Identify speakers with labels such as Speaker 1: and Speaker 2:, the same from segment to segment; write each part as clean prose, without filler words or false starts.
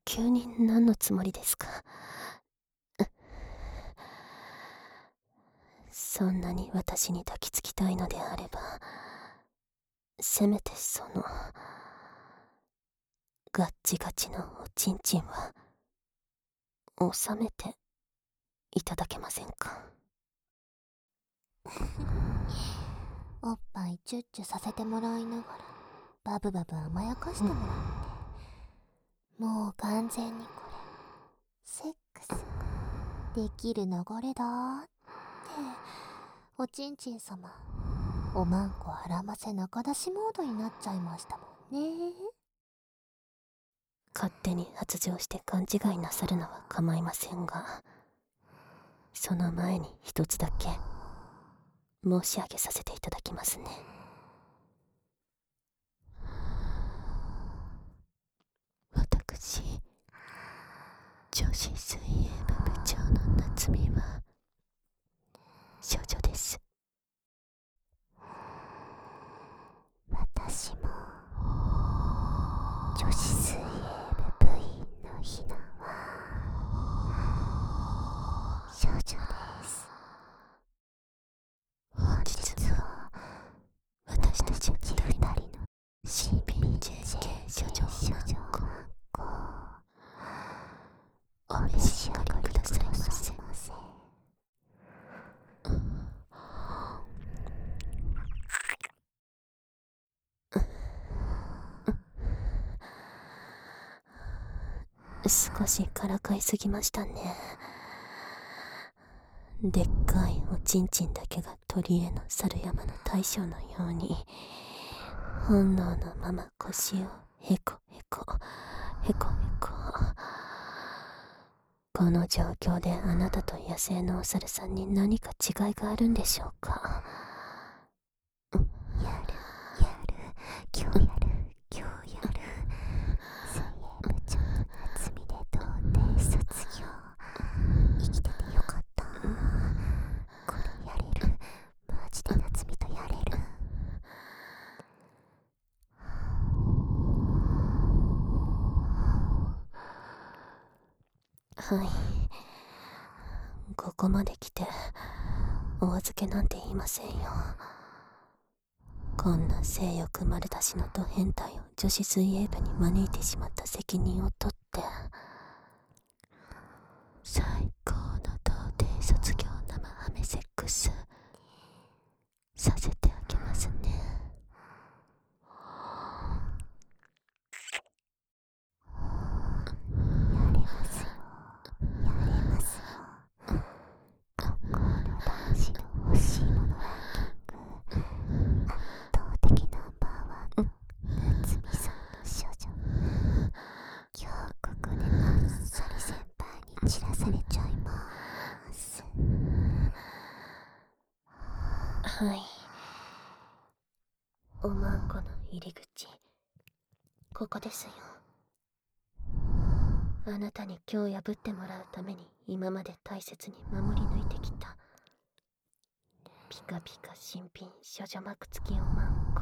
Speaker 1: 急に何のつもりですか？そんなに私に抱きつきたいのであれば、せめてそのガッチガチのおちんちんは収めていただけませんか？
Speaker 2: おっぱいチュッチュさせてもらいながらバブバブ甘やかしてもらって、もう完全にこれセックスできる流れだーっておちんちん様おまんこあらませ中出しモードになっちゃいましたもんね。
Speaker 1: 勝手に発情して勘違いなさるのは構いませんが、その前に一つだけ申し上げさせていただきますね。私、女子水泳部部長の夏美は少女です。
Speaker 2: 私も女子水泳部部員のひなは少女です。
Speaker 1: 本日は私たち二人の新品 JK 少女マンコお召し上がりくださいませ。少しからかいすぎましたね。でっかいおちんちんだけが鳥への猿山の大将のように、本能のまま腰をへこへこへこへこ。この状況であなたと野生のお猿さんに何か違いがあるんでしょうか？
Speaker 2: 今日やる水泳部長の夏美で童貞卒業。生きててよかった。これやれる。マジで夏美とやれる。
Speaker 1: はい、ここまで来てお預けなんて言いませんよ。こんな性欲丸出しのド変態を女子水泳部に招いてしまった責任を取って、最高の童貞卒業生ハメセックスさせてあげますね。
Speaker 2: やれますよ。やれますよ。学校の男子の欲しいものランキング圧倒的ナンバーワンの夏美さんの少女。今日ここであっさり先輩に散らされちゃいます。
Speaker 1: はい、おまんこの入り口、ここですよ。あなたに今日破ってもらうために今まで大切に守り抜いてきたピカピカ新品処女膜付きおまん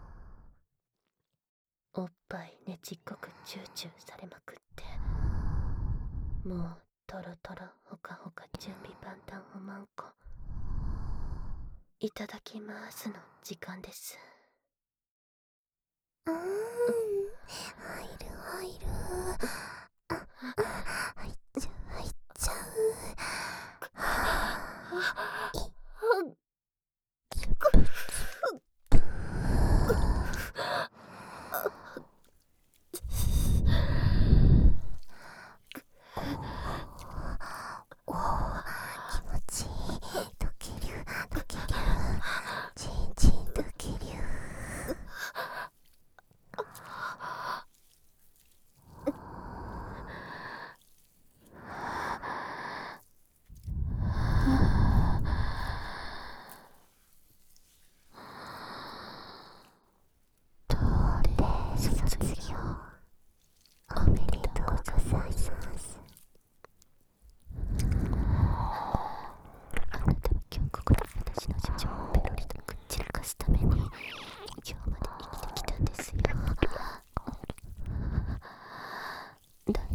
Speaker 1: こ。おっぱいねちっこくチューチューされまくって、もうトロトロほかほか準備万端おまんこいただきますの時間です。
Speaker 2: 入る入る。入っちゃう入っちゃう。おー、気持ちいい。溶ける溶ける。ちんちん溶ける。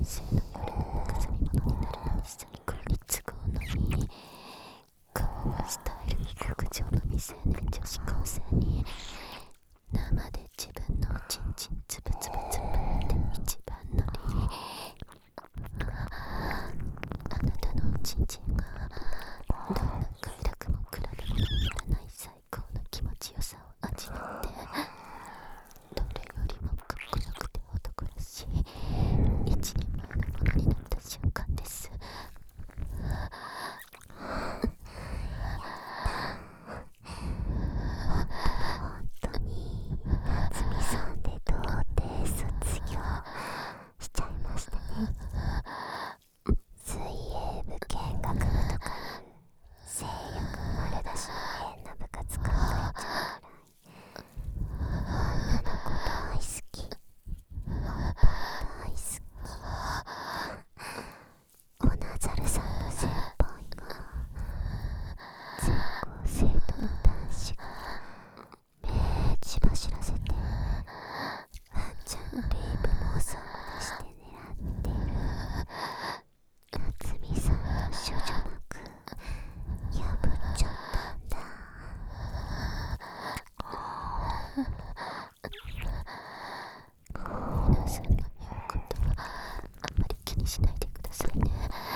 Speaker 1: 生の夜の慰め物になるのに最高に都合のいい顔がスタイル極上の未成年女子高生に生で自分のおちんちんつぶつぶつぶって一番乗り、あなたのおちんちんがどんな快楽も比べ物にならない最高の気持ちよさを味わって、どれよりもかっこよくて男らしい一人前のものになった瞬間です。
Speaker 2: 本当に夏美さんで童貞卒業しちゃいましたね。水泳部見学部とかいう性欲丸出しの変な部活考えちゃうくらい女の子大好き、おっぱい大好き。おなざるさんの先輩が全校生徒の男子が目血走らせてワンちゃんのレイプ妄想までして狙ってる夏美さんの処女膜破っちゃったんだ。
Speaker 1: 皆さんの言うことはあまり気にしないでくださいね。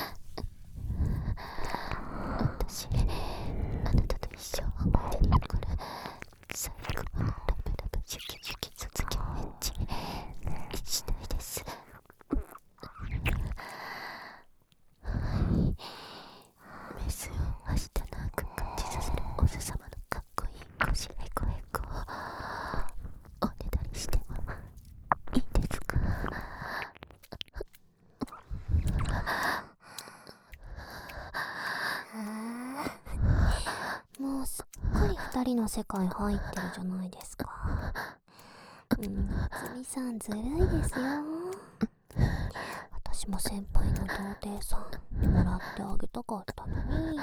Speaker 1: 私、あなたと一生思い出に残る最高のラブラブシュキシュキ卒業エッジしたいです。メスを明日なく感じさせるおす様のかっこいい腰へこへこおねだりしてもいいですか？
Speaker 2: もうすっかり二人の世界入ってるじゃないですか。夏美さんずるいですよ。私も先輩の童貞さんもらってあげたかったのに。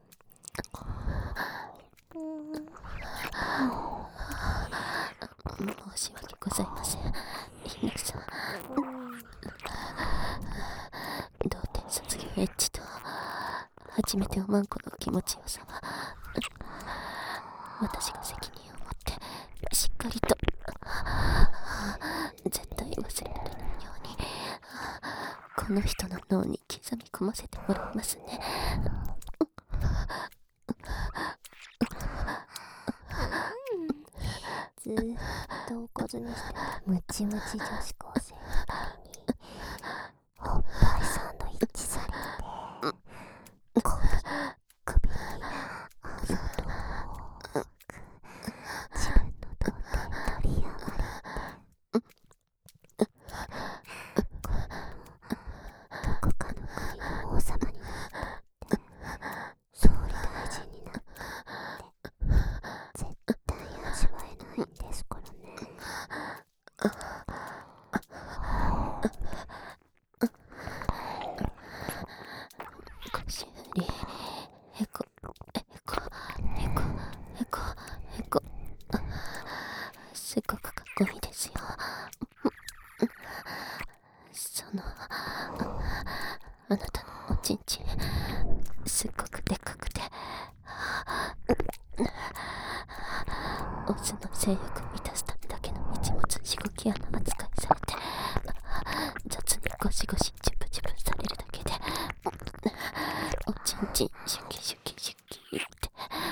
Speaker 1: 申し訳ございません。皆さん、童貞卒業エッジと初めておまんこの気持ちよさは私が責任を持ってしっかりと絶対忘れられないようにこの人の脳に刻み込ませてもらいますね。
Speaker 2: ずーっとおかずにしてたムチムチ女子高生2人におっぱいサンドイッチされて首にあざとく自分の童貞取り上がりどこかの国の王様になったって総理大臣になったって絶対味わえないんですからね。
Speaker 1: 腰振りへこへこへこへこへこすごくかっこいいですよ。あなたのおちんちんすっごくでかくてオスの性欲を満たすためだけの一物しごき穴扱いされて雑にゴシゴシチュプチュプされるだけでおちんちんシュキシュキシュキって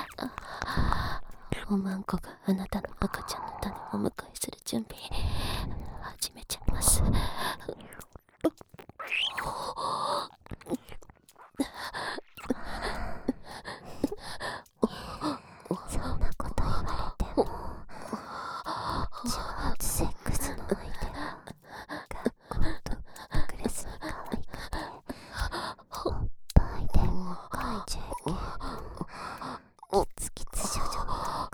Speaker 1: おまんこがあなたの赤ちゃんの種をお迎えする準備始めちゃいます。
Speaker 2: そんなこと言われても超絶セックスの相手は学校と特別に可愛くておっぱいでっかい JK のキツキツ少女の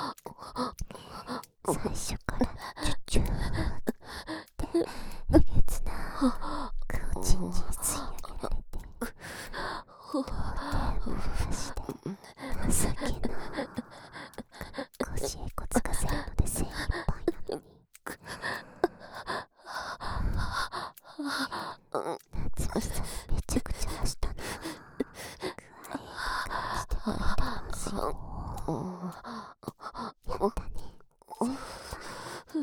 Speaker 2: 子で最初からチュチューってえげつ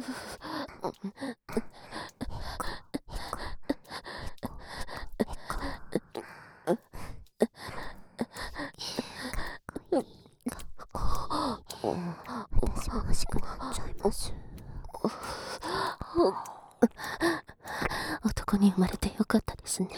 Speaker 2: 私も欲しくなっちゃいます。
Speaker 1: 男に生まれてよかったですね。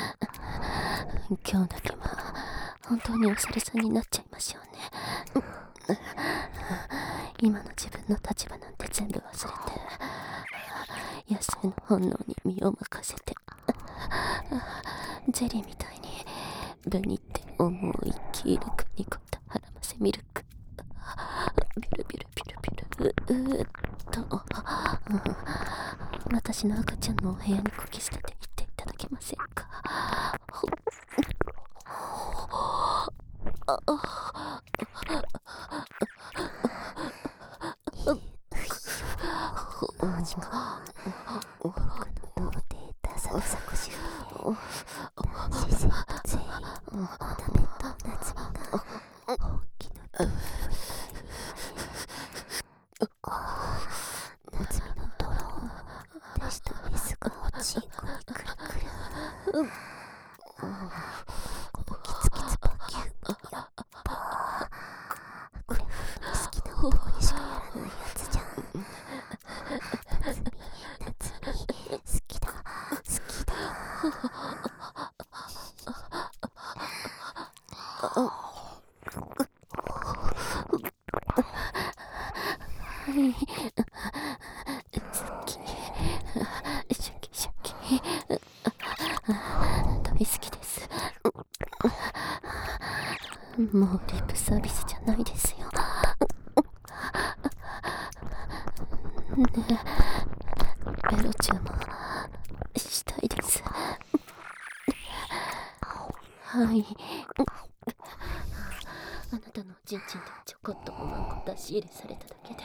Speaker 1: 今日だけは本当にお猿さんになっちゃいましょうね。今の自分の立場なんて全部忘れて、野生の本能に身を任せて、ゼリーみたいにブニって重い黄色くニコったハラマセミルク、ビュルビュルビュルビュルと、私の赤ちゃんのお部屋にこき捨てていっていただけませんか。
Speaker 2: 僕の脳でダサダサこしられ、自然と全員オーナメント夏美が本気のドロ夏美のドローンでしたフェスがおちんこにくるくる、このキツキツバキュー、やっぱこれ本当に好きな男にしかやらないやつじゃん。夏美好きだ好きだ。
Speaker 1: はい、好き、シャキシャキ、大好きです。もうリップサービスじゃないですよ。ねえ、ベロチューもしたいです。はい。あなたのおちんちんでちょこっとおまんこ出し入れされただけで、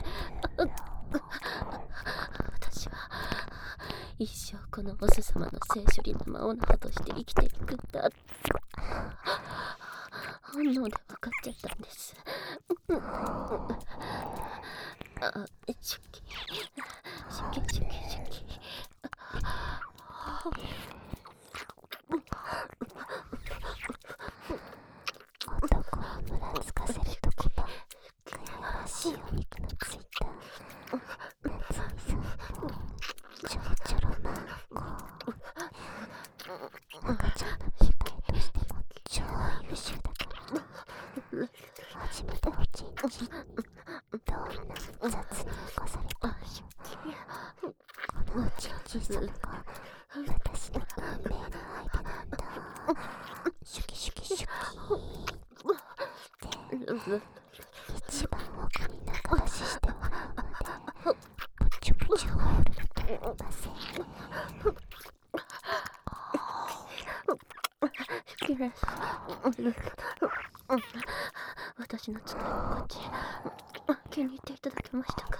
Speaker 1: 私は一生このボス様の性処理の魔王の葉として生きていくんだ。本能で分かっちゃったんです。シュキシュキシュキシュキ。
Speaker 2: 男をむらつかせるとこばっかやらしいお肉のついた夏美さんのちょろちょろマンコ、赤ちゃんの機械としても超優秀だから初めておちんちんにどんな雑に起こされたこのおちんちんさんが私の運命の相手なんだ。シュキシュキシュキで一番奥に中出ししてもらうまでぶちゅぶちゅホールドと言いません。
Speaker 1: 好きです。私の使い心地気に入っていただけましたか。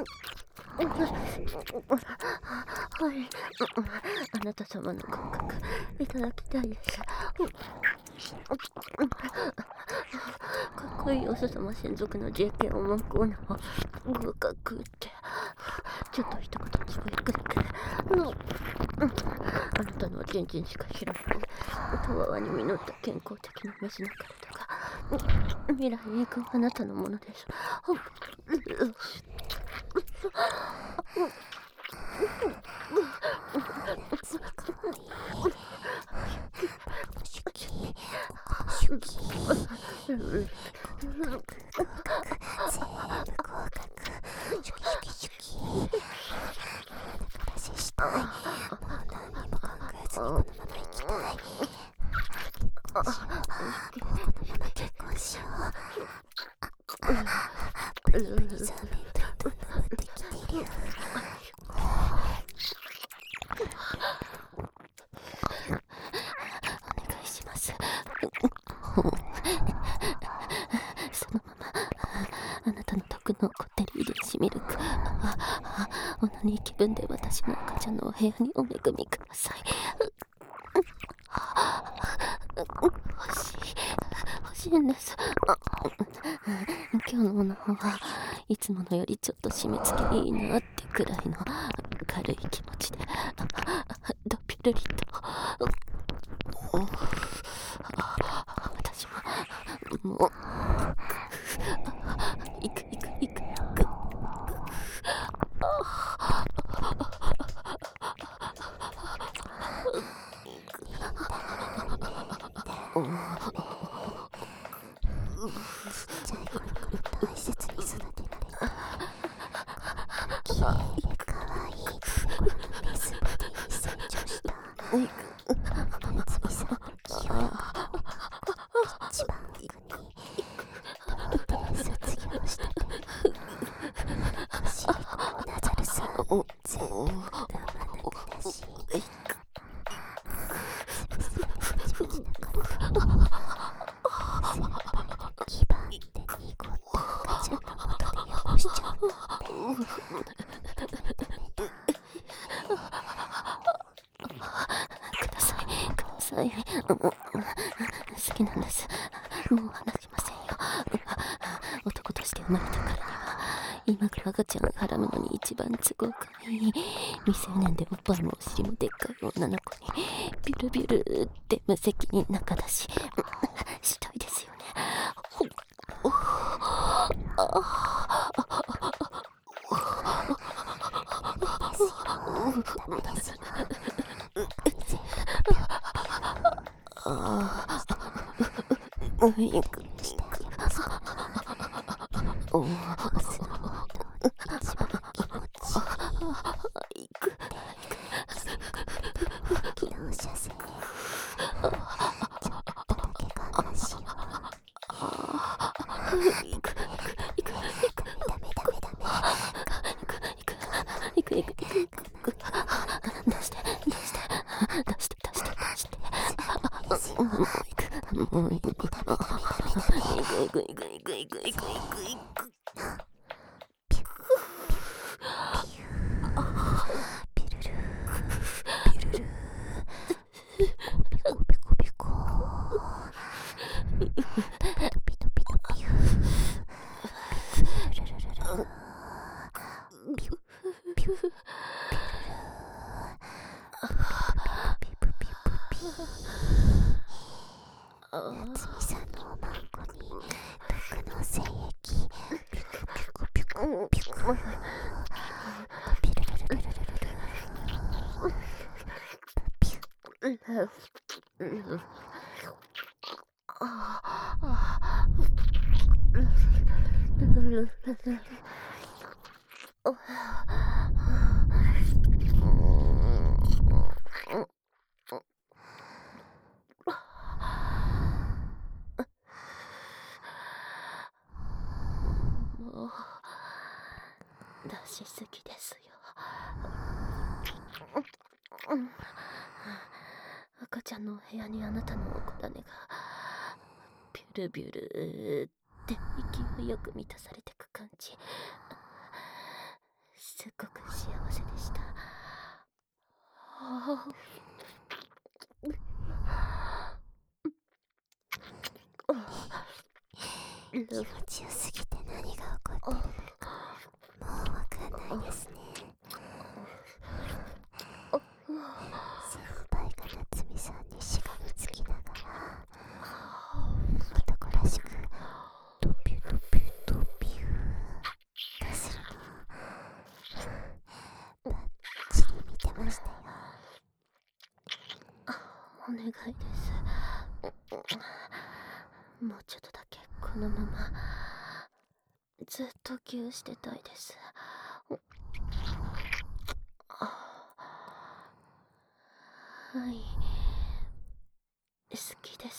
Speaker 1: はい、あなた様の合格いただきたいです。かっこいいおす様専属の JK おまんコーナーは合格ってちょっと一言つぶやくだけで、あなたのおちんちんしか知らないたわわに実った健康的なメスの体が未来に行くあなたのものです。
Speaker 2: 夏美かわいい。シュキシュキ全部合格。シュキシュキシュキだから接したい。もう何にも考えずにこのまま生きたい。結婚しよう。プリプリザーメントどんどんできている。
Speaker 1: お願いします。そのままあなたの毒のこってり遺伝子ミルク、オナニー気分で私の赤ちゃんのお部屋にお恵みください。欲しいんです。今日のオナホはいつものよりちょっと締め付けいいなってくらいの軽い気持ちでドピュルリと私ももう行く
Speaker 2: ちっちゃい頃から大切に育てられた綺麗で可愛いこのメスボディに成長した夏美さんの記憶一番奥にトロピで卒業したておしりこナザルさん全部生ぬくだしスベスベでプチプチな体基盤で濁った赤ちゃんの元で汚しちゃうんだって
Speaker 1: ください好きなんです。もう話しませんよ。男として生まれたからには今が赤ちゃん絡むのに一番都合がいい未成年でおっぱいもお尻もでっかい女の子にビュルビュルって無責任仲だししたいですよね。
Speaker 2: 夏美さんのおまんこに毒の精液ピクピクピクピクピルルルルルルルルピュ
Speaker 1: 出しすぎですよ。赤ちゃんのお部屋にあなたのお子種がビュルビュルって勢いよく満たされてく感じ、すっごく幸せでした。
Speaker 2: 気持ちよすぎて何が起こってるのかもうわかんないですね。先輩が夏美さんにしがみつきながら男らしくドピュドピュドピュとするのバッチリ見てましたよ。
Speaker 1: お願いです。もうちょっとだけこのままずっとぎゅうしてたいです。はい、好きです。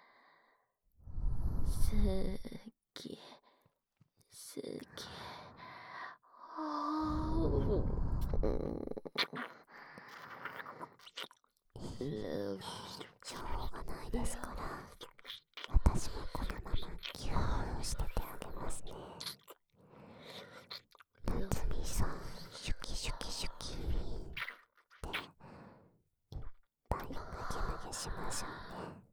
Speaker 1: 好き
Speaker 2: しょうがないですから私もこのままギューしててあげますね。夏美さんシュキシュキシュキっていっぱいムキムキしましょうね。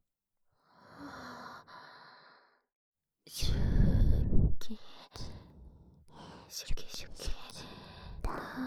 Speaker 1: シュキシュキシュキ
Speaker 2: だ